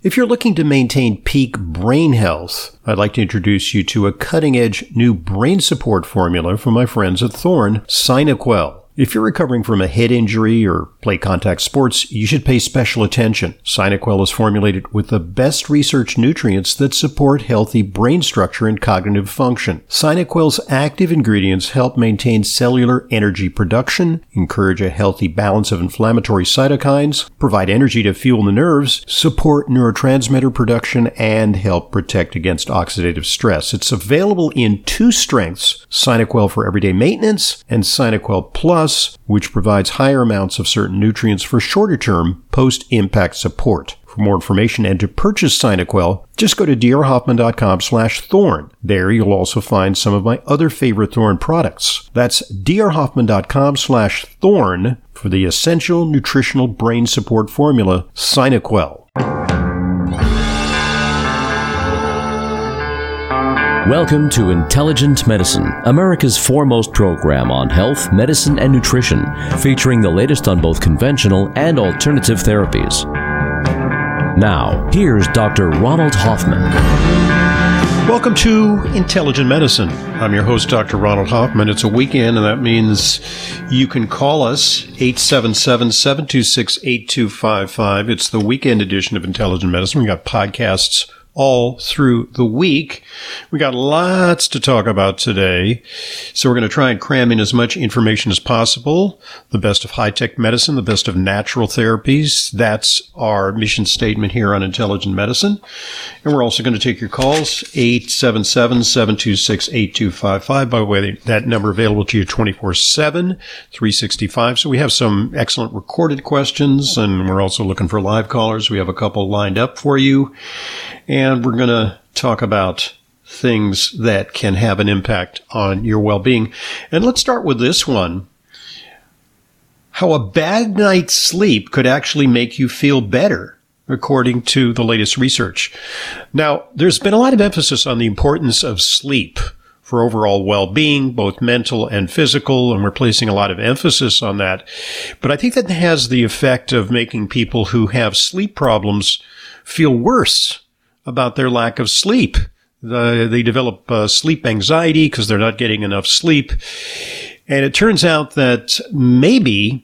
If you're looking to maintain peak brain health, I'd like to introduce you to a cutting-edge new brain support formula from my friends at Thorne, SynaQuell. If you're recovering from a head injury or play contact sports, you should pay special attention. SynaQuell is formulated with the best research nutrients that support healthy brain structure and cognitive function. SynaQuell's active ingredients help maintain cellular energy production, encourage a healthy balance of inflammatory cytokines, provide energy to fuel the nerves, support neurotransmitter production, and help protect against oxidative stress. It's available in 2 strengths, SynaQuell for everyday maintenance and SynaQuell Plus, which provides higher amounts of certain nutrients for shorter-term post-impact support. For more information and to purchase SynaQuell, just go to drhoffman.com/thorn. There you'll also find some of my other favorite Thorne products. That's drhoffman.com/thorn for the essential nutritional brain support formula, SynaQuell. Welcome to Intelligent Medicine, America's foremost program on health, medicine, and nutrition, featuring the latest on both conventional and alternative therapies. Now, here's Dr. Ronald Hoffman. Welcome to Intelligent Medicine. I'm your host, Dr. Ronald Hoffman. It's a weekend, and that means you can call us 877-726-8255. It's the weekend edition of Intelligent Medicine. We got podcasts all through the week. We got lots to talk about today, so we're going to try and cram in as much information as possible. The best of high-tech medicine, the best of natural therapies. That's our mission statement here on Intelligent Medicine. And we're also going to take your calls, 877-726-8255. By the way, that number available to you 24/7, 365. So we have some excellent recorded questions, and we're also looking for live callers. We have a couple lined up for you. And we're going to talk about things that can have an impact on your well-being. And let's start with this one. How a bad night's sleep could actually make you feel better, according to the latest research. Now, there's been a lot of emphasis on the importance of sleep for overall well-being, both mental and physical, and we're placing a lot of emphasis on that. But I think that has the effect of making people who have sleep problems feel worse about their lack of sleep. They develop sleep anxiety because they're not getting enough sleep. And it turns out that maybe,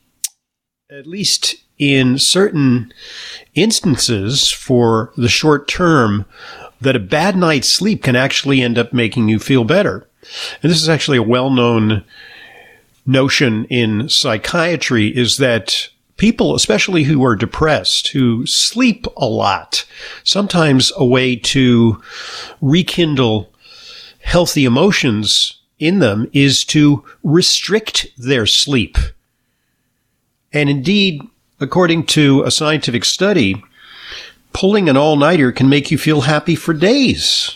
at least in certain instances for the short term, that a bad night's sleep can actually end up making you feel better. And this is actually a well-known notion in psychiatry, is that people, especially who are depressed, who sleep a lot, sometimes a way to rekindle healthy emotions in them is to restrict their sleep. And indeed, according to a scientific study, pulling an all-nighter can make you feel happy for days.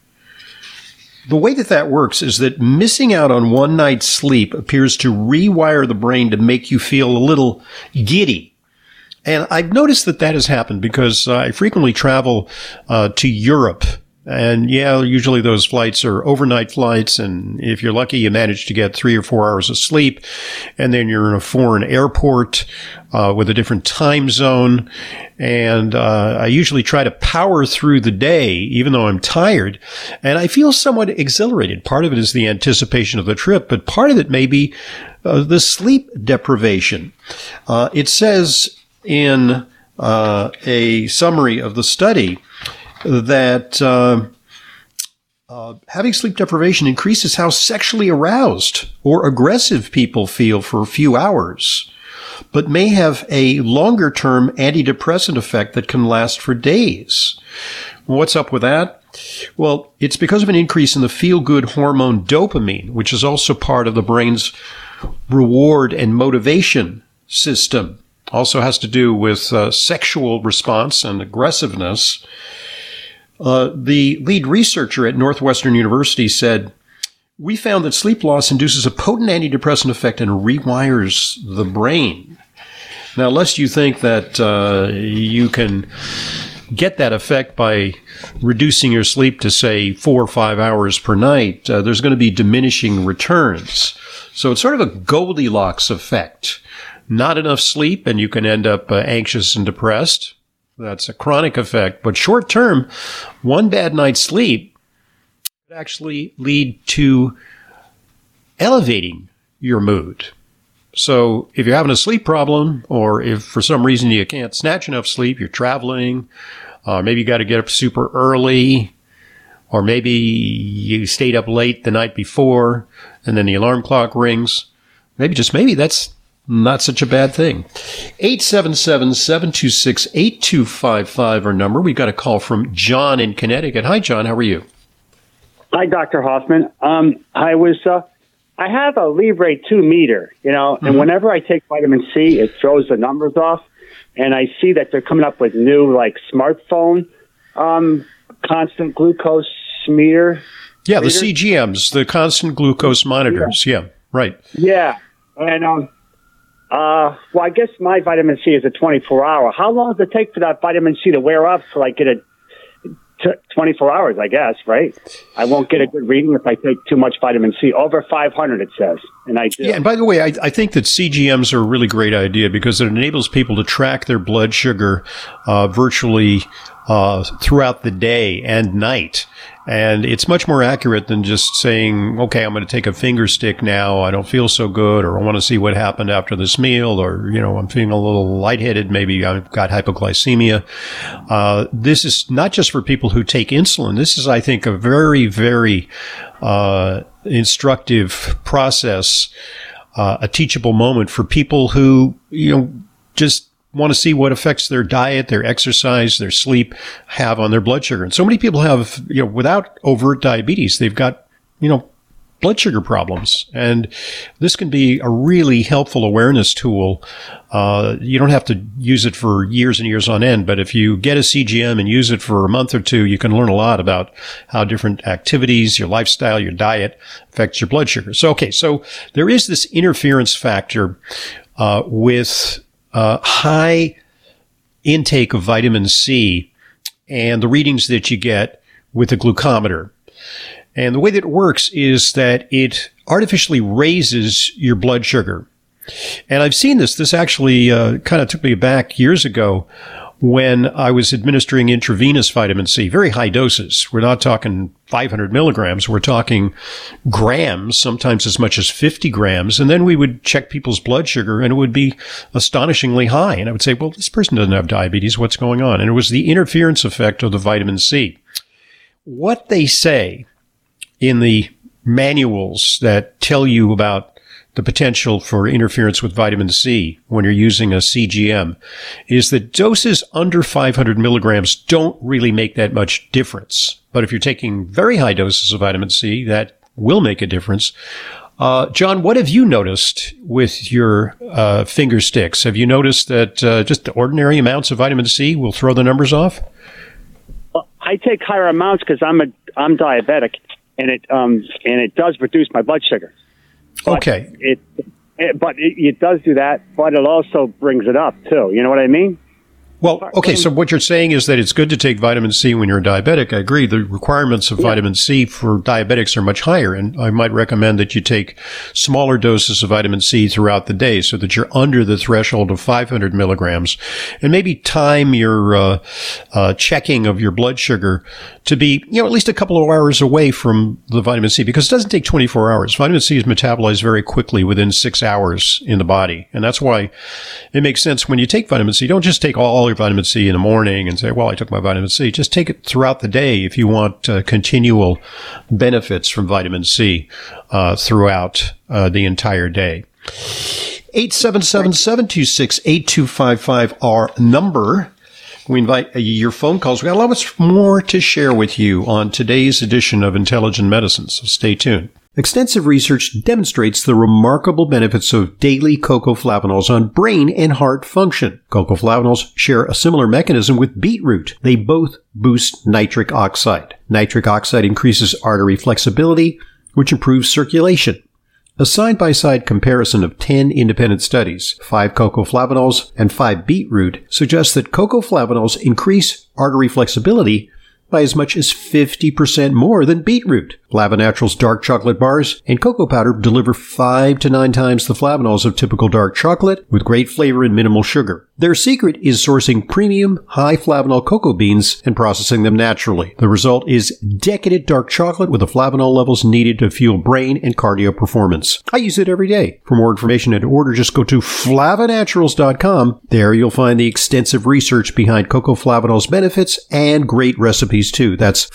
The way that works is that missing out on one night's sleep appears to rewire the brain to make you feel a little giddy. And I've noticed that has happened because I frequently travel to Europe. And yeah, usually those flights are overnight flights. And if you're lucky, you manage to get 3 or 4 hours of sleep. And then you're in a foreign airport with a different time zone. And I usually try to power through the day, even though I'm tired. And I feel somewhat exhilarated. Part of it is the anticipation of the trip, but part of it may be the sleep deprivation. It says in a summary of the study that having sleep deprivation increases how sexually aroused or aggressive people feel for a few hours, but may have a longer-term antidepressant effect that can last for days. What's up with that? Well, it's because of an increase in the feel-good hormone dopamine, which is also part of the brain's reward and motivation system. Also has to do with sexual response and aggressiveness. The lead researcher at Northwestern University said, "We found that sleep loss induces a potent antidepressant effect and rewires the brain." Now, lest you think that you can get that effect by reducing your sleep to, say, 4 or 5 hours per night, there's going to be diminishing returns. So it's sort of a Goldilocks effect. Not enough sleep, and you can end up anxious and depressed. That's a chronic effect. But short term, one bad night's sleep could actually lead to elevating your mood. So if you're having a sleep problem, or if for some reason you can't snatch enough sleep, you're traveling, maybe you got to get up super early, or maybe you stayed up late the night before and then the alarm clock rings, maybe that's not such a bad thing. 877-726-8255, our number. We got a call from John in Connecticut. Hi, John. How are you? Hi, Dr. Hoffman. I have a Libre 2 meter, and whenever I take vitamin C, it throws the numbers off. And I see that they're coming up with new, smartphone constant glucose meter. Yeah, the CGMs, the constant glucose monitors. Yeah, right. Yeah. And, I guess my vitamin C is a 24-hour. How long does it take for that vitamin C to wear off till I get it? 24 hours, I guess, right? I won't get a good reading if I take too much vitamin C. Over 500, it says. And I do. Yeah, and by the way, I think that CGMs are a really great idea because it enables people to track their blood sugar virtually throughout the day and night. And it's much more accurate than just saying, okay, I'm going to take a finger stick now. I don't feel so good, or I want to see what happened after this meal, or, I'm feeling a little lightheaded. Maybe I've got hypoglycemia. This is not just for people who take insulin. This is, I think, a very, very instructive process, a teachable moment for people who, just want to see what effects their diet, their exercise, their sleep have on their blood sugar. And so many people have, without overt diabetes, they've got, blood sugar problems. And this can be a really helpful awareness tool. You don't have to use it for years and years on end, but if you get a CGM and use it for a month or two, you can learn a lot about how different activities, your lifestyle, your diet affects your blood sugar. So there is this interference factor with high intake of vitamin C and the readings that you get with the glucometer. And the way that it works is that it artificially raises your blood sugar. And I've seen this. This actually kind of took me back years ago when I was administering intravenous vitamin C, very high doses. We're not talking 500 milligrams. We're talking grams, sometimes as much as 50 grams. And then we would check people's blood sugar and it would be astonishingly high. And I would say, well, this person doesn't have diabetes. What's going on? And it was the interference effect of the vitamin C. What they say in the manuals that tell you about the potential for interference with vitamin C when you're using a CGM is that doses under 500 milligrams don't really make that much difference. But if you're taking very high doses of vitamin C, that will make a difference. John, what have you noticed with your finger sticks? Have you noticed that just ordinary amounts of vitamin C will throw the numbers off? Well, I take higher amounts because I'm diabetic, and it does reduce my blood sugar. But okay. It does do that, but it also brings it up too. You know what I mean? Well, okay, so what you're saying is that it's good to take vitamin C when you're diabetic. I agree. The requirements of vitamin C for diabetics are much higher, and I might recommend that you take smaller doses of vitamin C throughout the day so that you're under the threshold of 500 milligrams, and maybe time your checking of your blood sugar to be, at least a couple of hours away from the vitamin C, because it doesn't take 24 hours. Vitamin C is metabolized very quickly within 6 hours in the body, and that's why it makes sense when you take vitamin C. Don't just take all your vitamin C in the morning and say, well, I took my vitamin C. Just take it throughout the day if you want continual benefits from vitamin C throughout the entire day. 877-726-8255, our number. We invite your phone calls. We've got a lot more to share with you on today's edition of Intelligent Medicine, so stay tuned. Extensive research demonstrates the remarkable benefits of daily cocoa flavanols on brain and heart function. Cocoa flavanols share a similar mechanism with beetroot. They both boost nitric oxide. Nitric oxide increases artery flexibility, which improves circulation. A side-by-side comparison of 10 independent studies, 5 cocoa flavanols and 5 beetroot, suggests that cocoa flavanols increase artery flexibility by as much as 50% more than beetroot. Flavonatural's dark chocolate bars and cocoa powder deliver 5 to 9 times the flavanols of typical dark chocolate with great flavor and minimal sugar. Their secret is sourcing premium, high flavanol cocoa beans and processing them naturally. The result is decadent dark chocolate with the flavanol levels needed to fuel brain and cardio performance. I use it every day. For more information and to order, just go to flavonaturals.com. There you'll find the extensive research behind cocoa flavanol's benefits and great recipes too. That's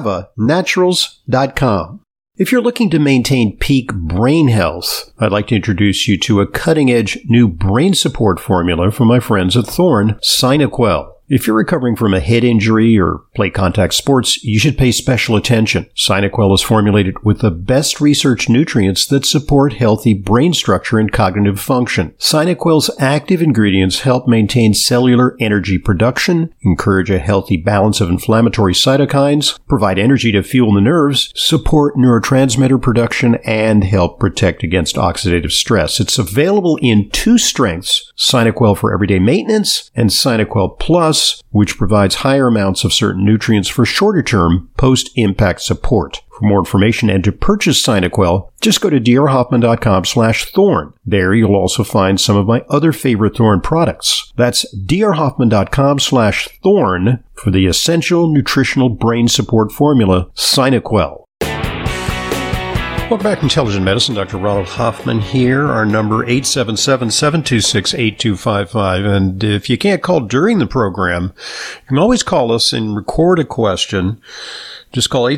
flavonaturals.com. If you're looking to maintain peak brain health, I'd like to introduce you to a cutting-edge new brain support formula from my friends at Thorne, SynaQuell. If you're recovering from a head injury or play contact sports, you should pay special attention. SynaQuell is formulated with the best research nutrients that support healthy brain structure and cognitive function. SynaQuell's active ingredients help maintain cellular energy production, encourage a healthy balance of inflammatory cytokines, provide energy to fuel the nerves, support neurotransmitter production, and help protect against oxidative stress. It's available in 2 strengths, SynaQuell for everyday maintenance and SynaQuell Plus, which provides higher amounts of certain nutrients for shorter-term post-impact support. For more information and to purchase SynaQuell, just go to drhoffman.com/thorn. There you'll also find some of my other favorite Thorne products. That's drhoffman.com/thorn for the essential nutritional brain support formula, SynaQuell. Welcome back to Intelligent Medicine. Dr. Ronald Hoffman here. Our number 877-726-8255. And if you can't call during the program, you can always call us and record a question. Just call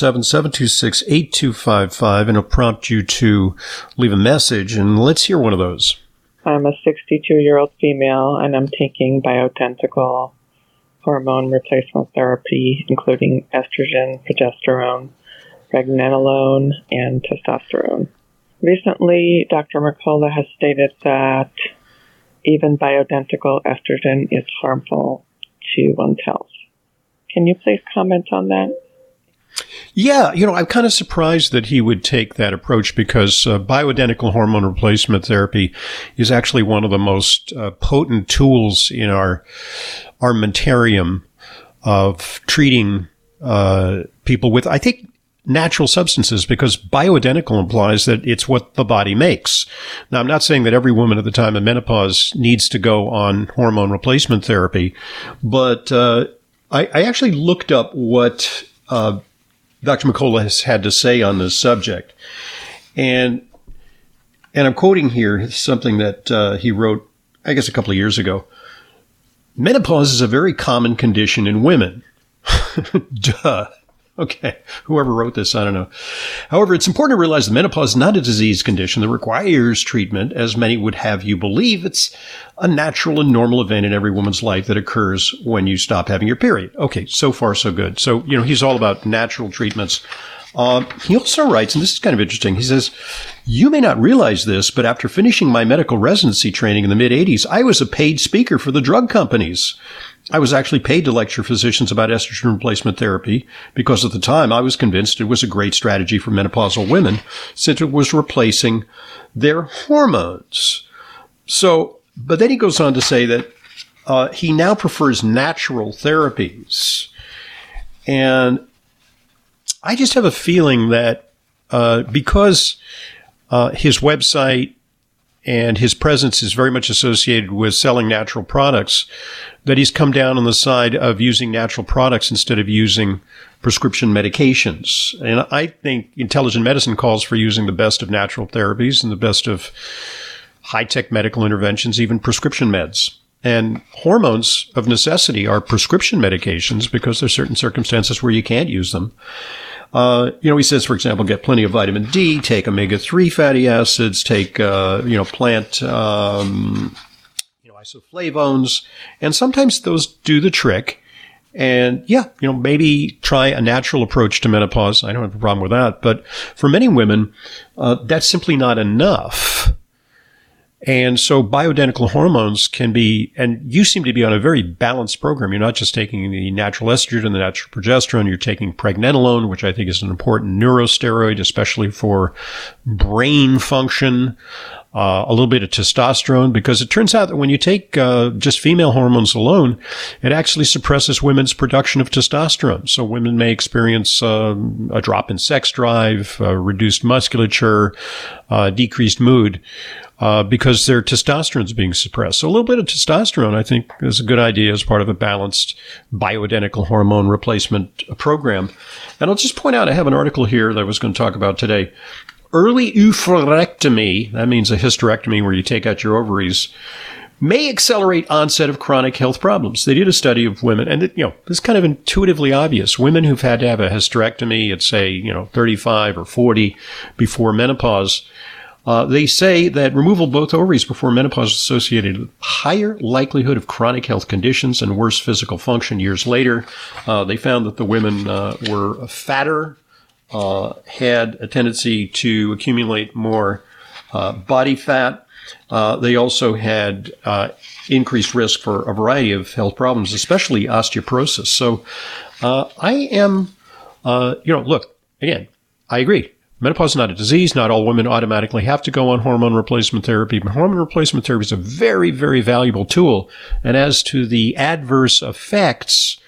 877-726-8255 and it'll prompt you to leave a message. And let's hear one of those. I'm a 62-year-old female and I'm taking bioidentical hormone replacement therapy, including estrogen, progesterone, pregnenolone, and testosterone. Recently, Dr. Mercola has stated that even bioidentical estrogen is harmful to one's health. Can you please comment on that? Yeah, I'm kind of surprised that he would take that approach because bioidentical hormone replacement therapy is actually one of the most potent tools in our armamentarium of treating people with, I think, natural substances, because bioidentical implies that it's what the body makes. Now, I'm not saying that every woman at the time of menopause needs to go on hormone replacement therapy, but I actually looked up what Dr. Mercola has had to say on this subject. And I'm quoting here something that he wrote, I guess, a couple of years ago. Menopause is a very common condition in women. Duh. Okay, whoever wrote this, I don't know. However, it's important to realize that menopause is not a disease condition that requires treatment, as many would have you believe. It's a natural and normal event in every woman's life that occurs when you stop having your period. Okay, so far so good. So, he's all about natural treatments. He also writes, and this is kind of interesting, he says, "You may not realize this, but after finishing my medical residency training in the mid-'80s, I was a paid speaker for the drug companies. I was actually paid to lecture physicians about estrogen replacement therapy because at the time I was convinced it was a great strategy for menopausal women since it was replacing their hormones." So, but then he goes on to say that he now prefers natural therapies. And I just have a feeling that because his website and his presence is very much associated with selling natural products, that he's come down on the side of using natural products instead of using prescription medications. And I think intelligent medicine calls for using the best of natural therapies and the best of high-tech medical interventions, even prescription meds. And hormones of necessity are prescription medications because there are certain circumstances where you can't use them. He says, for example, get plenty of vitamin D, take omega-3 fatty acids, take, plant, isoflavones, and sometimes those do the trick. And maybe try a natural approach to menopause. I don't have a problem with that. But for many women, that's simply not enough. And so bioidentical hormones can be, and you seem to be on a very balanced program. You're not just taking the natural estrogen and the natural progesterone. You're taking pregnenolone, which I think is an important neurosteroid, especially for brain function. A little bit of testosterone, because it turns out that when you take just female hormones alone, it actually suppresses women's production of testosterone. So women may experience a drop in sex drive, reduced musculature, decreased mood. because their testosterone is being suppressed. So a little bit of testosterone, I think, is a good idea as part of a balanced bioidentical hormone replacement program. And I'll just point out, I have an article here that I was going to talk about today. Early oophorectomy, that means a hysterectomy where you take out your ovaries, may accelerate onset of chronic health problems. They did a study of women, and this is kind of intuitively obvious. Women who've had to have a hysterectomy at, say, 35 or 40 before menopause, they say that removal of both ovaries before menopause is associated with higher likelihood of chronic health conditions and worse physical function years later. They found that the women were fatter, had a tendency to accumulate more body fat. They also had increased risk for a variety of health problems, especially osteoporosis. So I am, look, again, I agree. Menopause is not a disease. Not all women automatically have to go on hormone replacement therapy, but hormone replacement therapy is a very, very valuable tool. And as to the adverse effects,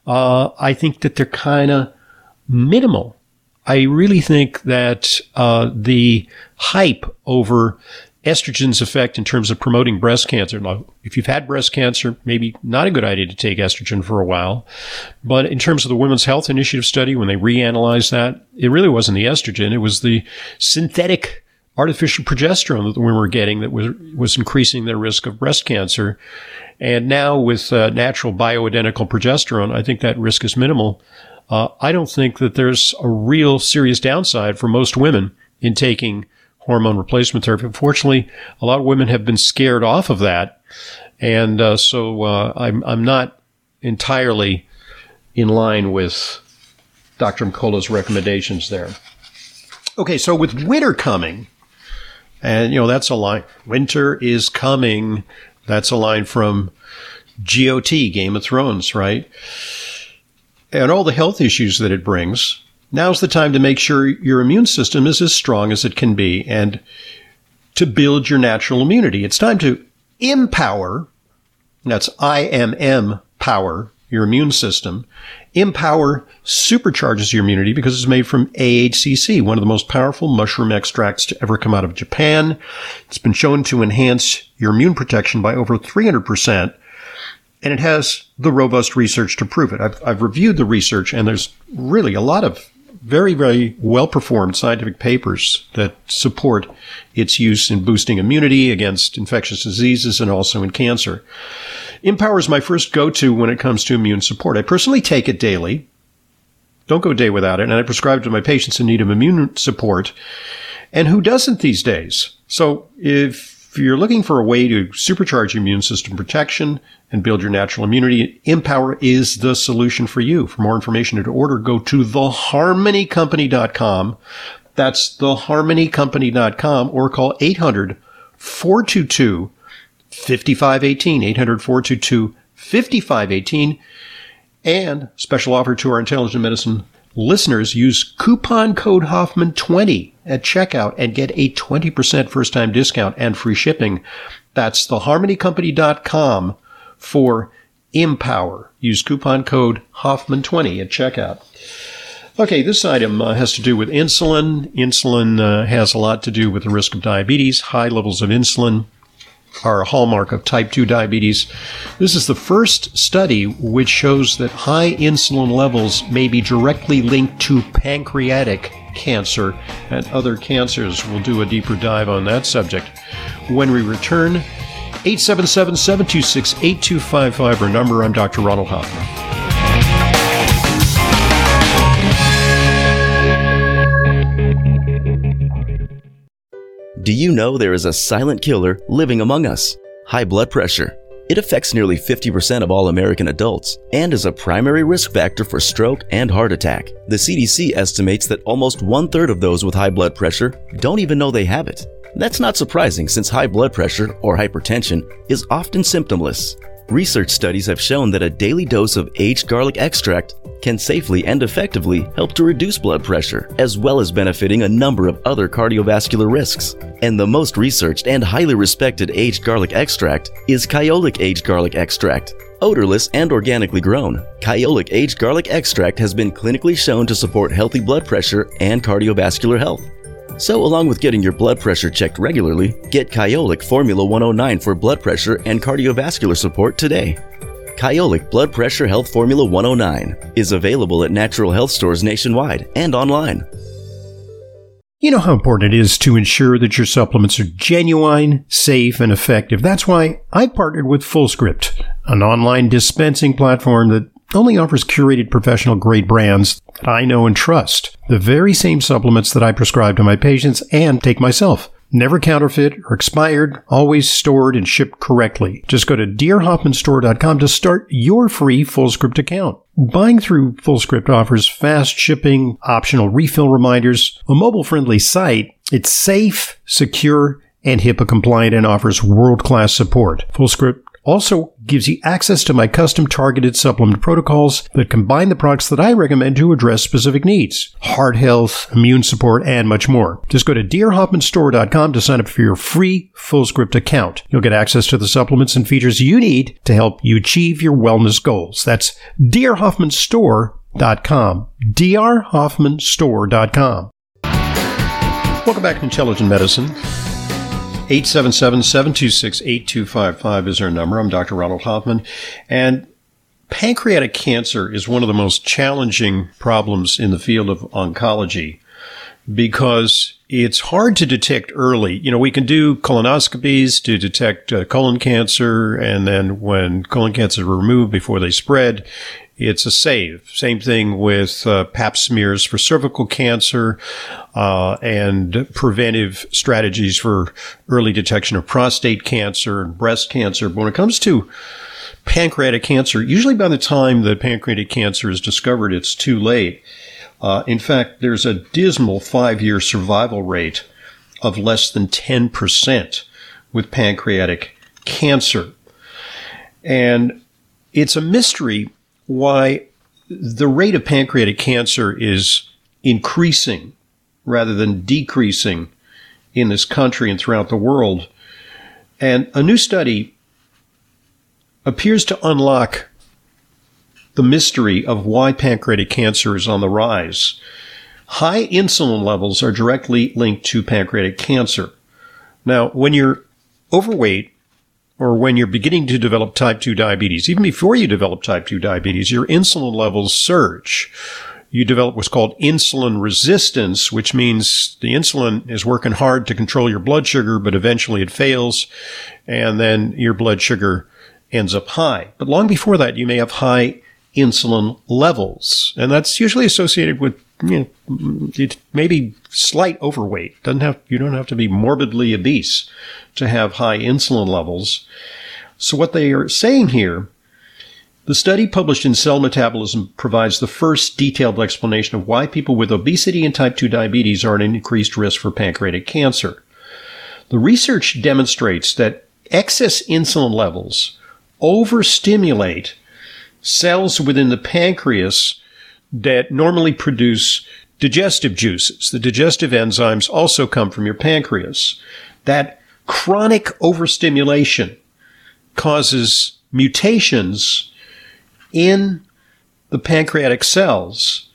I think that they're kind of minimal. I really think that the hype over estrogen's effect in terms of promoting breast cancer. Now, if you've had breast cancer, maybe not a good idea to take estrogen for a while. But in terms of the Women's Health Initiative study, when they reanalyzed that, it really wasn't the estrogen. It was the synthetic artificial progesterone that the women were getting that was increasing their risk of breast cancer. And now with natural bioidentical progesterone, I think that risk is minimal. I don't think that there's a real serious downside for most women in taking hormone replacement therapy. Unfortunately, a lot of women have been scared off of that. And so I'm not entirely in line with Dr. McCullough's recommendations there. Okay, so with winter coming, and, that's a line. Winter is coming. That's a line from GOT, Game of Thrones, right? And all the health issues that it brings. Now's the time to make sure your immune system is as strong as it can be and to build your natural immunity. It's time to empower, that's IMM power, your immune system. Empower supercharges your immunity because it's made from AHCC, one of the most powerful mushroom extracts to ever come out of Japan. It's been shown to enhance your immune protection by over 300%. And it has the robust research to prove it. I've reviewed the research, and there's really a lot of very, very well-performed scientific papers that support its use in boosting immunity against infectious diseases and also in cancer. Empower is my first go-to when it comes to immune support. I personally take it daily. Don't go a day without it. And I prescribe it to my patients in need of immune support. And who doesn't these days? So if you're looking for a way to supercharge your immune system protection and build your natural immunity, Empower is the solution for you. For more information and to order, go to theharmonycompany.com. That's theharmonycompany.com, or call 800-422-5518, 800-422-5518. And special offer to our Intelligent Medicine listeners, use coupon code Hoffman20 at checkout and get a 20% first-time discount and free shipping. That's theharmonycompany.com for Empower. Use coupon code Hoffman20 at checkout. Okay, this item has to do with insulin. Insulin has a lot to do with the risk of diabetes. High levels of insulin are a hallmark of type 2 diabetes. This is the first study which shows that high insulin levels may be directly linked to pancreatic cancer and other cancers. We'll do a deeper dive on that subject when we return. 877-726-8255, our number. I'm Dr. Ronald Hoffman. Do you know there is a silent killer living among us? High blood pressure. It affects nearly 50% of all American adults and is a primary risk factor for stroke and heart attack. The CDC estimates that almost 1/3 of those with high blood pressure don't even know they have it. That's not surprising since high blood pressure, or hypertension, is often symptomless. Research studies have shown that a daily dose of aged garlic extract can safely and effectively help to reduce blood pressure, as well as benefiting a number of other cardiovascular risks. And the most researched and highly respected aged garlic extract is Kyolic Aged Garlic Extract. Odorless and organically grown, Kyolic Aged Garlic Extract has been clinically shown to support healthy blood pressure and cardiovascular health. So along with getting your blood pressure checked regularly, get Kyolic Formula 109 for blood pressure and cardiovascular support today. Kyolic Blood Pressure Health Formula 109 is available at natural health stores nationwide and online. You know how important it is to ensure that your supplements are genuine, safe, and effective. That's why I partnered with FullScript, an online dispensing platform that only offers curated professional-grade brands that I know and trust. The very same supplements that I prescribe to my patients and take myself. Never counterfeit or expired, always stored and shipped correctly. Just go to drhoffmanstore.com to start your free FullScript account. Buying through FullScript offers fast shipping, optional refill reminders, a mobile-friendly site. It's safe, secure, and HIPAA compliant and offers world-class support. FullScript also gives you access to my custom targeted supplement protocols that combine the products that I recommend to address specific needs. Heart health, immune support, and much more. Just go to drhoffmanstore.com to sign up for your free FullScript account. You'll get access to the supplements and features you need to help you achieve your wellness goals. That's drhoffmanstore.com. drhoffmanstore.com. Welcome back to Intelligent Medicine. 877-726-8255 is our number. I'm Dr. Ronald Hoffman. And pancreatic cancer is one of the most challenging problems in the field of oncology because it's hard to detect early. You know, we can do colonoscopies to detect colon cancer, and then when colon cancer is removed before they spread, it's a save. Same thing with pap smears for cervical cancer and preventive strategies for early detection of prostate cancer and breast cancer. But when it comes to pancreatic cancer, usually by the time that pancreatic cancer is discovered, it's too late. In fact, there's a dismal 5-year survival rate of less than 10% with pancreatic cancer. And it's a mystery why the rate of pancreatic cancer is increasing rather than decreasing in this country and throughout the world. And a new study appears to unlock the mystery of why pancreatic cancer is on the rise. High insulin levels are directly linked to pancreatic cancer. Now, when you're overweight, or when you're beginning to develop type 2 diabetes, even before you develop type 2 diabetes, your insulin levels surge. You develop what's called insulin resistance, which means the insulin is working hard to control your blood sugar, but eventually it fails, and then your blood sugar ends up high. But long before that, you may have high insulin levels, and that's usually associated with maybe slight overweight. You don't have to be morbidly obese to have high insulin levels. So what they are saying here, the study published in Cell Metabolism provides the first detailed explanation of why people with obesity and type 2 diabetes are at an increased risk for pancreatic cancer. The research demonstrates that excess insulin levels overstimulate cells within the pancreas that normally produce digestive juices. The digestive enzymes also come from your pancreas. That chronic overstimulation causes mutations in the pancreatic cells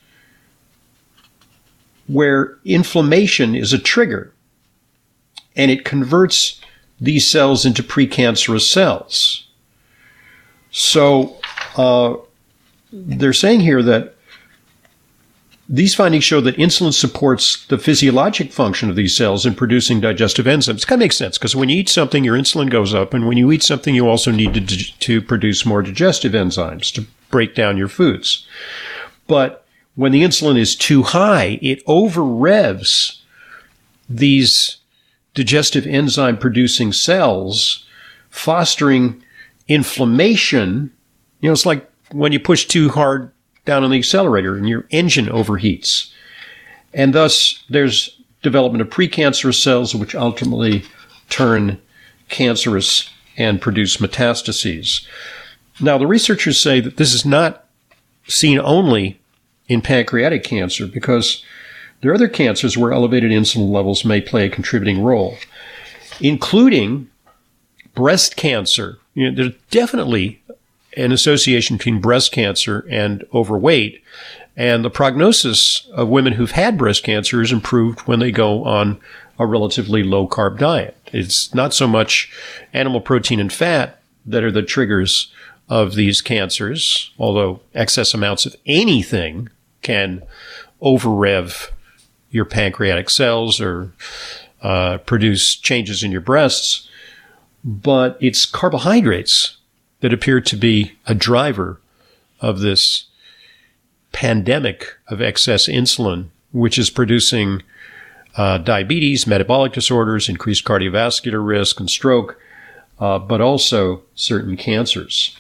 where inflammation is a trigger, and it converts these cells into precancerous cells. So they're saying here that these findings show that insulin supports the physiologic function of these cells in producing digestive enzymes. It kind of makes sense because when you eat something, your insulin goes up, and when you eat something, you also need to produce more digestive enzymes to break down your foods. But when the insulin is too high, it over-revs these digestive enzyme-producing cells, fostering inflammation. You know, it's like when you push too hard down on the accelerator and your engine overheats. And thus, there's development of precancerous cells, which ultimately turn cancerous and produce metastases. Now, the researchers say that this is not seen only in pancreatic cancer, because there are other cancers where elevated insulin levels may play a contributing role, including breast cancer. You know, there's definitely an association between breast cancer and overweight. And the prognosis of women who've had breast cancer is improved when they go on a relatively low-carb diet. It's not so much animal protein and fat that are the triggers of these cancers, although excess amounts of anything can over-rev your pancreatic cells or produce changes in your breasts. But it's carbohydrates that appear to be a driver of this pandemic of excess insulin, which is producing diabetes, metabolic disorders, increased cardiovascular risk, and stroke, but also certain cancers.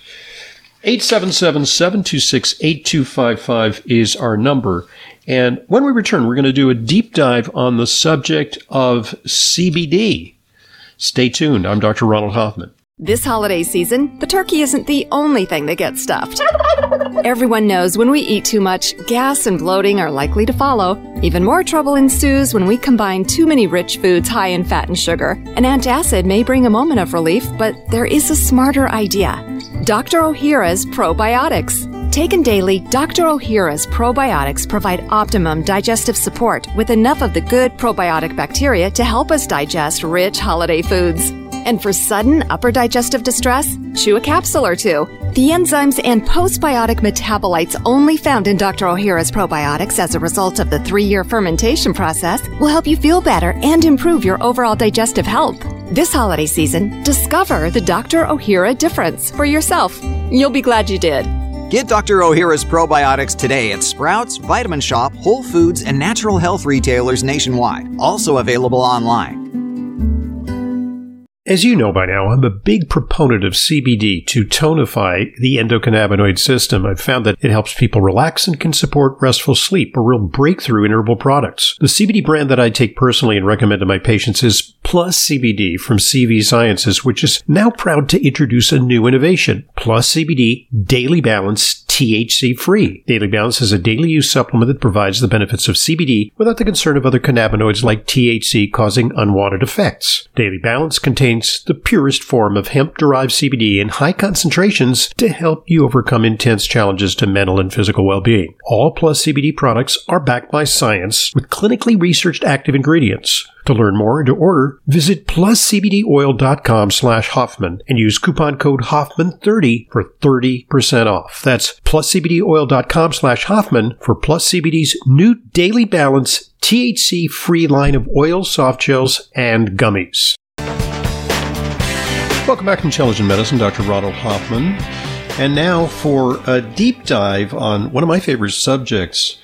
877-726-8255 is our number. And when we return, we're going to do a deep dive on the subject of CBD. Stay tuned. I'm Dr. Ronald Hoffman. This holiday season, the turkey isn't the only thing that gets stuffed. Everyone knows when we eat too much, gas and bloating are likely to follow. Even more trouble ensues when we combine too many rich foods high in fat and sugar. An antacid may bring a moment of relief, but there is a smarter idea. Dr. Ohhira's Probiotics. Taken daily, Dr. Ohhira's probiotics provide optimum digestive support with enough of the good probiotic bacteria to help us digest rich holiday foods. And for sudden upper digestive distress, chew a capsule or two. The enzymes and postbiotic metabolites only found in Dr. Ohhira's probiotics as a result of the 3-year fermentation process will help you feel better and improve your overall digestive health. This holiday season, discover the Dr. Ohhira difference for yourself. You'll be glad you did. Get Dr. Ohhira's probiotics today at Sprouts, Vitamin Shoppe, Whole Foods, and natural health retailers nationwide. Also available online. As you know by now, I'm a big proponent of CBD to tonify the endocannabinoid system. I've found that it helps people relax and can support restful sleep, a real breakthrough in herbal products. The CBD brand that I take personally and recommend to my patients is Plus CBD from CV Sciences, which is now proud to introduce a new innovation, Plus CBD Daily Balance THC Free. Daily Balance is a daily use supplement that provides the benefits of CBD without the concern of other cannabinoids like THC causing unwanted effects. Daily Balance contains the purest form of hemp-derived CBD in high concentrations to help you overcome intense challenges to mental and physical well-being. All Plus CBD products are backed by science with clinically researched active ingredients. To learn more and to order, visit pluscbdoil.com/Hoffman and use coupon code Hoffman30 for 30% off. That's pluscbdoil.com/Hoffman for Plus CBD's new Daily Balance THC-free line of oils, soft gels, and gummies. Welcome back to Intelligent Medicine, Dr. Ronald Hoffman. And now for a deep dive on one of my favorite subjects,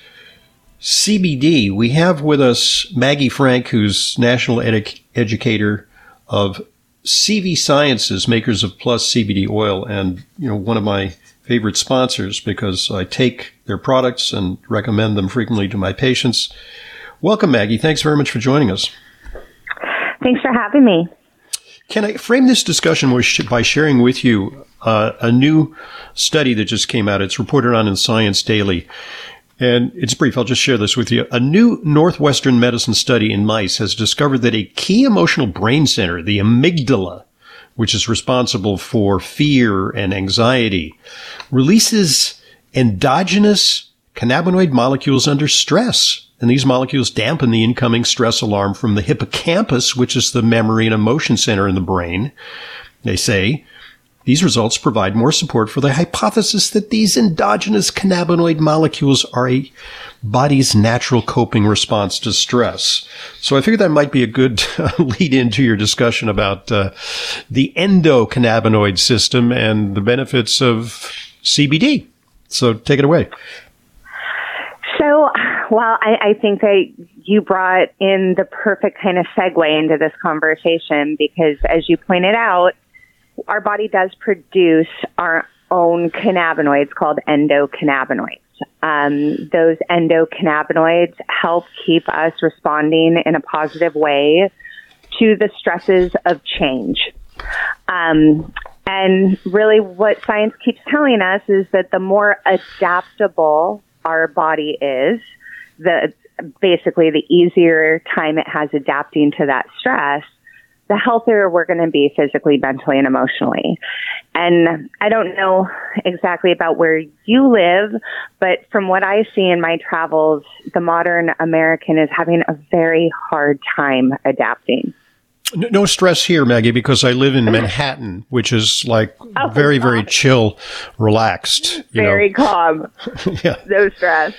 CBD. We have with us Maggie Frank, who's National Educator of CV Sciences, makers of Plus CBD oil, and one of my favorite sponsors because I take their products and recommend them frequently to my patients. Welcome, Maggie. Thanks very much for joining us. Thanks for having me. Can I frame this discussion by sharing with you a new study that just came out? It's reported on in Science Daily. And it's brief. I'll just share this with you. A new Northwestern medicine study in mice has discovered that a key emotional brain center, the amygdala, which is responsible for fear and anxiety, releases endogenous cannabinoid molecules under stress. And these molecules dampen the incoming stress alarm from the hippocampus, which is the memory and emotion center in the brain. They say these results provide more support for the hypothesis that these endogenous cannabinoid molecules are a body's natural coping response to stress. So I figured that might be a good lead into your discussion about the endocannabinoid system and the benefits of CBD. So take it away. So, well, I think that you brought in the perfect kind of segue into this conversation because, as you pointed out, our body does produce our own cannabinoids called endocannabinoids. Those endocannabinoids help keep us responding in a positive way to the stresses of change. And really what science keeps telling us is that the more adaptable our body is, basically the easier time it has adapting to that stress, the healthier we're going to be physically, mentally, and emotionally. And I don't know exactly about where you live, but from what I see in my travels, the modern American is having a very hard time adapting. No stress here, Maggie, because I live in Manhattan, which is like very, very chill, relaxed. Very calm. Yeah. No stress.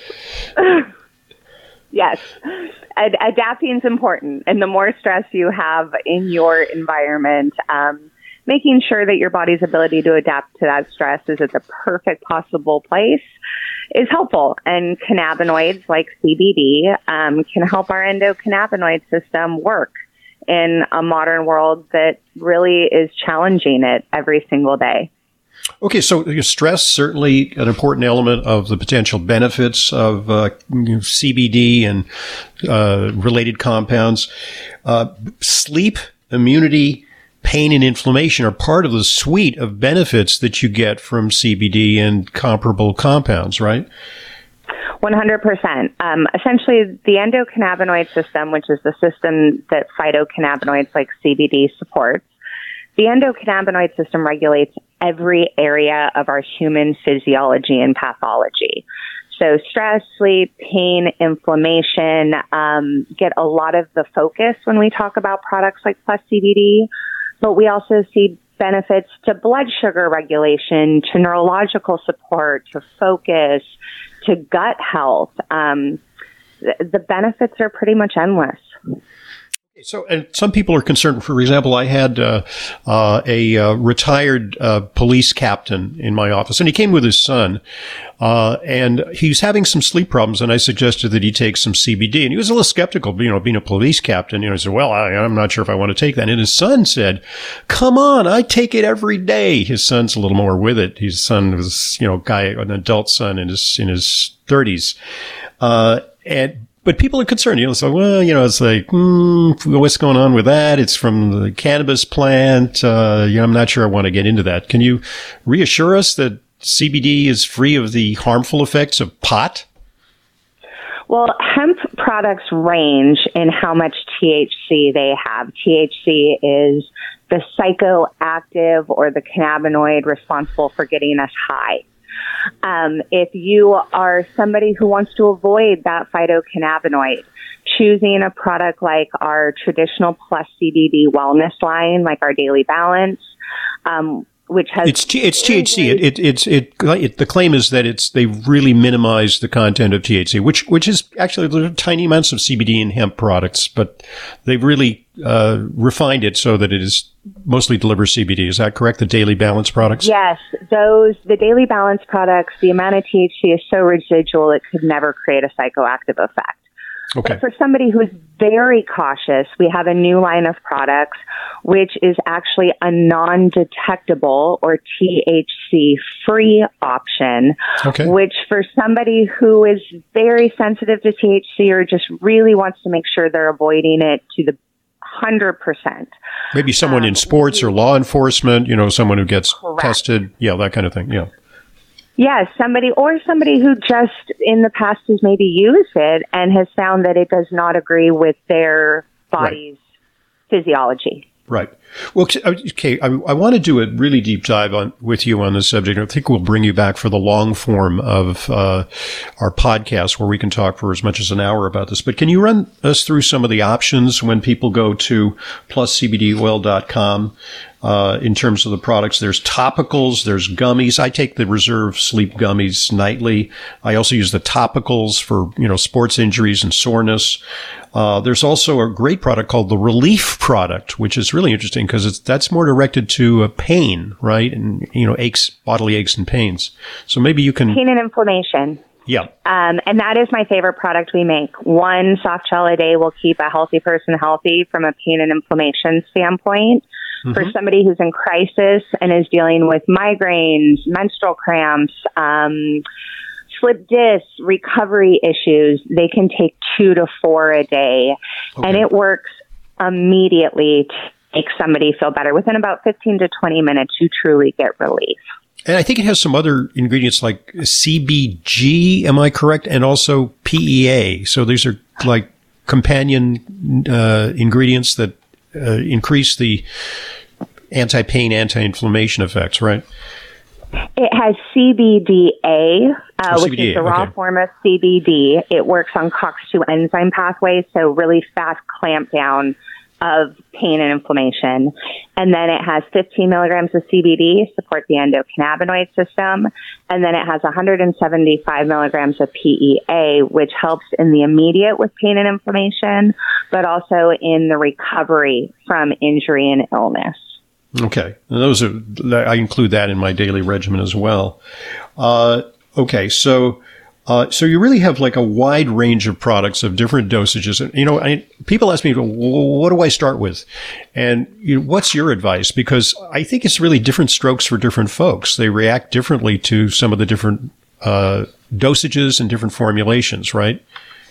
Yes. Adapting is important. And the more stress you have in your environment, making sure that your body's ability to adapt to that stress is at the perfect possible place is helpful. And cannabinoids like CBD can help our endocannabinoid system work in a modern world that really is challenging it every single day. Okay, so stress, certainly an important element of the potential benefits of CBD and related compounds. Sleep, immunity, pain, and inflammation are part of the suite of benefits that you get from CBD and comparable compounds, right? 100%. Essentially, the endocannabinoid system, which is the system that phytocannabinoids like CBD supports, the endocannabinoid system regulates every area of our human physiology and pathology. So stress, sleep, pain, inflammation get a lot of the focus when we talk about products like Plus CBD, but we also see benefits to blood sugar regulation, to neurological support, to focus, to gut health. The benefits are pretty much endless. So, and some people are concerned. For example, I had a retired police captain in my office, and he came with his son, and he's having some sleep problems. And I suggested that he take some CBD, and he was a little skeptical. Being a police captain, he said, "Well, I'm not sure if I want to take that." And his son said, "Come on, I take it every day." His son's a little more with it. His son was, an adult son in his 30s, But people are concerned, so, it's like, what's going on with that? It's from the cannabis plant. I'm not sure I want to get into that. Can you reassure us that CBD is free of the harmful effects of pot? Well, hemp products range in how much THC they have. THC is the psychoactive or the cannabinoid responsible for getting us high. If you are somebody who wants to avoid that phytocannabinoid, choosing a product like our traditional Plus CBD wellness line, like our Daily Balance, which has it's THC. The claim is that they really minimize the content of THC, which is actually there are tiny amounts of CBD in hemp products, but they've really refined it so that it is mostly delivers CBD. Is that correct? The Daily Balance products? Yes, the Daily Balance products, the amount of THC is so residual it could never create a psychoactive effect. Okay. But for somebody who's very cautious, we have a new line of products, which is actually a non-detectable or THC-free option, which for somebody who is very sensitive to THC or just really wants to make sure they're avoiding it to the 100%. Maybe someone in sports or law enforcement, someone who gets tested. Yeah, that kind of thing. Yeah. Yes, somebody who just in the past has maybe used it and has found that it does not agree with their body's physiology. Right. Well, okay, I want to do a really deep dive with you on this subject. I think we'll bring you back for the long form of our podcast where we can talk for as much as an hour about this. But can you run us through some of the options when people go to pluscbdoil.com in terms of the products? There's topicals, there's gummies. I take the Reserve Sleep gummies nightly. I also use the topicals for, sports injuries and soreness. There's also a great product called the Relief product, which is really interesting because that's more directed to pain, right? And, aches, bodily aches and pains. So maybe you can... Pain and inflammation. Yeah. And that is my favorite product we make. One soft gel a day will keep a healthy person healthy from a pain and inflammation standpoint. Mm-hmm. For somebody who's in crisis and is dealing with migraines, menstrual cramps, slip disc, recovery issues, they can take 2 to 4 a day. Okay. And it works immediately to make somebody feel better. Within about 15 to 20 minutes, you truly get relief. And I think it has some other ingredients like CBG, am I correct? And also PEA. So these are like companion ingredients that increase the anti-pain, anti-inflammation effects, right? It has CBDA, which CBDA, is the raw form of CBD. It works on COX-2 enzyme pathways, so really fast clamp down of pain and inflammation. And then it has 15 milligrams of CBD, support the endocannabinoid system. And then it has 175 milligrams of PEA, which helps in the immediate with pain and inflammation, but also in the recovery from injury and illness. Okay. Those are, I include that in my daily regimen as well. Okay. So you really have like a wide range of products of different dosages. And, people ask me, well, what do I start with? And what's your advice? Because I think it's really different strokes for different folks. They react differently to some of the different dosages and different formulations, right?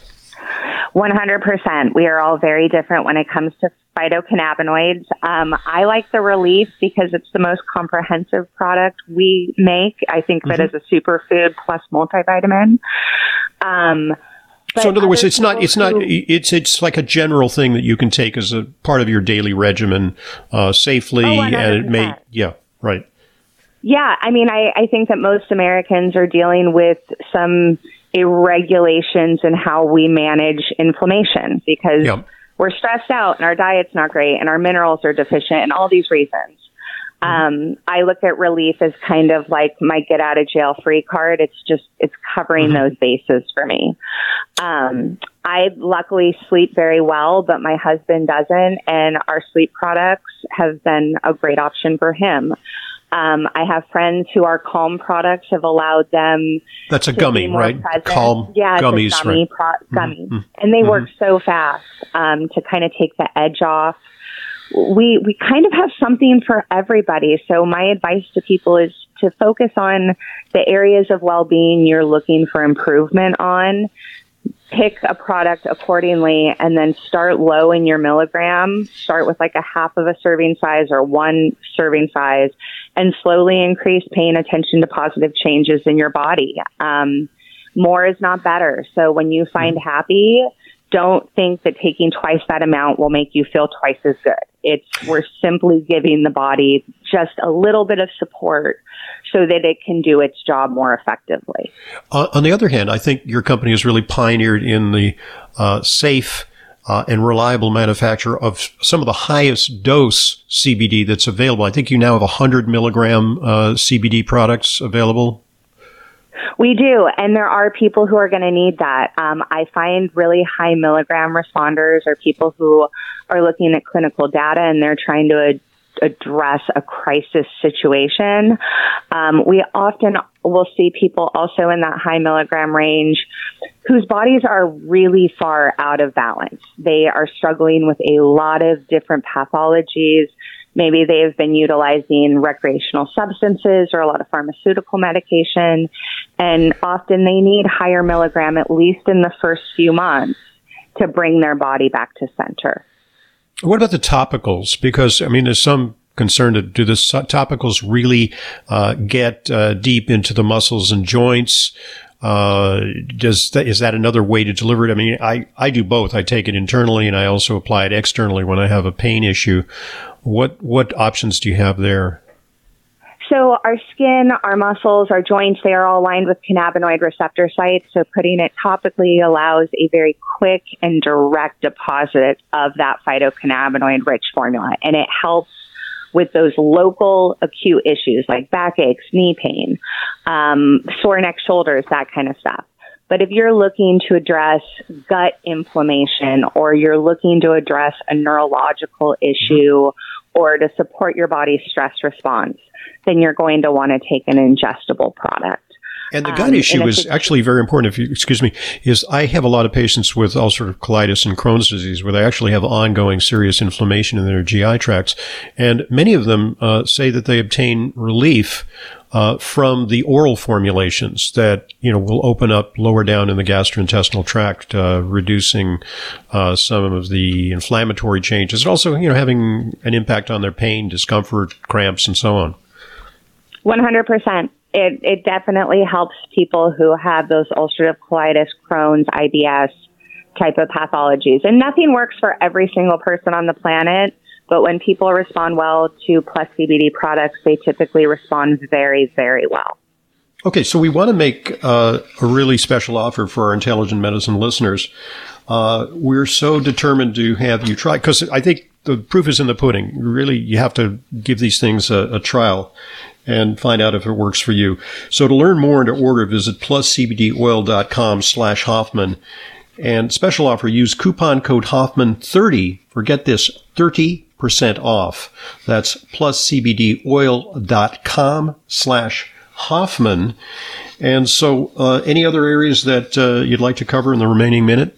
100%. We are all very different when it comes to phytocannabinoids. I like the Relief because it's the most comprehensive product we make. I think of it as a superfood plus multivitamin. So in other words, it's like a general thing that you can take as a part of your daily regimen safely, and it may, right. Yeah, I mean, I think that most Americans are dealing with some irregulations in how we manage inflammation because we're stressed out and our diet's not great and our minerals are deficient and all these reasons. I look at Relief as kind of like my get out of jail free card. It's covering those bases for me. I luckily sleep very well, but my husband doesn't, and our sleep products have been a great option for him. I have friends who our Calm products have allowed them. That's a gummy, right? Present. Calm gummies, it's a gummy, gummy. And they work so fast to kind of take the edge off. We kind of have something for everybody. So my advice to people is to focus on the areas of well-being you're looking for improvement on. Pick a product accordingly and then start low in your milligram. Start with like a half of a serving size or one serving size and slowly increase paying attention to positive changes in your body. More is not better. So when you find happy, don't think that taking twice that amount will make you feel twice as good. We're simply giving the body just a little bit of support so that it can do its job more effectively. On the other hand, I think your company has really pioneered in the safe and reliable manufacture of some of the highest dose CBD that's available. I think you now have 100 milligram CBD products available. We do, and there are people who are going to need that. I find really high milligram responders are people who are looking at clinical data and they're trying to address a crisis situation. We often will see people also in that high milligram range whose bodies are really far out of balance. They are struggling with a lot of different pathologies. Maybe they have been utilizing recreational substances or a lot of pharmaceutical medication, and often they need higher milligram, at least in the first few months, to bring their body back to center. What about the topicals? Because, I mean, there's some concern that do the topicals really get deep into the muscles and joints? Is that another way to deliver it? I mean, I do both. I take it internally and I also apply it externally when I have a pain issue. What options do you have there? So our skin, our muscles, our joints, they are all lined with cannabinoid receptor sites. So putting it topically allows a very quick and direct deposit of that phytocannabinoid-rich formula. And it helps with those local acute issues like backaches, knee pain, sore neck, shoulders, that kind of stuff. But if you're looking to address gut inflammation or you're looking to address a neurological issue or to support your body's stress response, then you're going to want to take an ingestible product. And the gut issue is actually very important. Is I have a lot of patients with ulcerative colitis and Crohn's disease where they actually have ongoing serious inflammation in their GI tracts. And many of them say that they obtain relief from the oral formulations that, will open up lower down in the gastrointestinal tract, reducing some of the inflammatory changes and also, having an impact on their pain, discomfort, cramps, and so on. 100%. It definitely helps people who have those ulcerative colitis, Crohn's, IBS type of pathologies. And nothing works for every single person on the planet, But when people respond well to Plus CBD products, they typically respond very, very well. Okay, so we want to make a really special offer for our Intelligent Medicine listeners. We're so determined to have you try, because I think the proof is in the pudding. Really, you have to give these things a trial and find out if it works for you. So to learn more and to order, visit pluscbdoil.com/Hoffman. And special offer, use coupon code Hoffman30. Forget this, 30% off. That's pluscbdoil.com/Hoffman. And so any other areas that you'd like to cover in the remaining minute?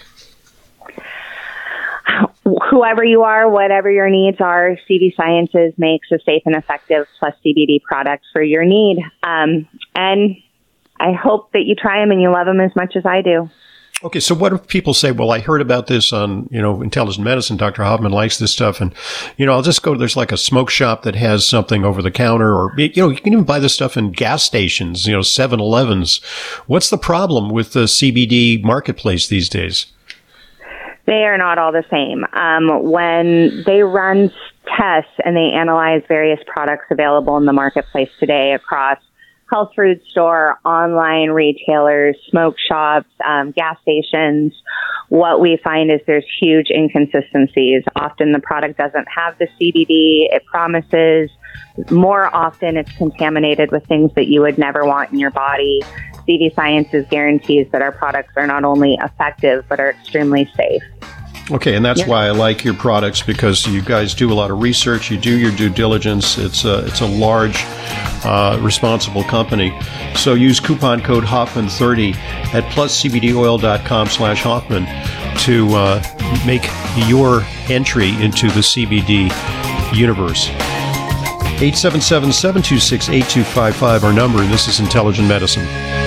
Whoever you are, whatever your needs are, CV Sciences makes a safe and effective Plus CBD product for your need. And I hope that you try them and you love them as much as I do. Okay, so what if people say, well, I heard about this on, Intelligent Medicine, Dr. Hoffman likes this stuff, and, I'll just go, there's like a smoke shop that has something over the counter, or, you can even buy this stuff in gas stations, 7-Elevens. What's the problem with the CBD marketplace these days? They are not all the same. When they run tests and they analyze various products available in the marketplace today across health food store, online retailers, smoke shops, gas stations, what we find is there's huge inconsistencies. Often the product doesn't have the CBD it promises. More often it's contaminated with things that you would never want in your body. CV Sciences guarantees that our products are not only effective, but are extremely safe. Okay, and that's why I like your products, because you guys do a lot of research, you do your due diligence. It's a large, responsible company. So use coupon code Hoffman30 at pluscbdoil.com/Hoffman to make your entry into the CBD universe. 877-726-8255, our number, and this is Intelligent Medicine.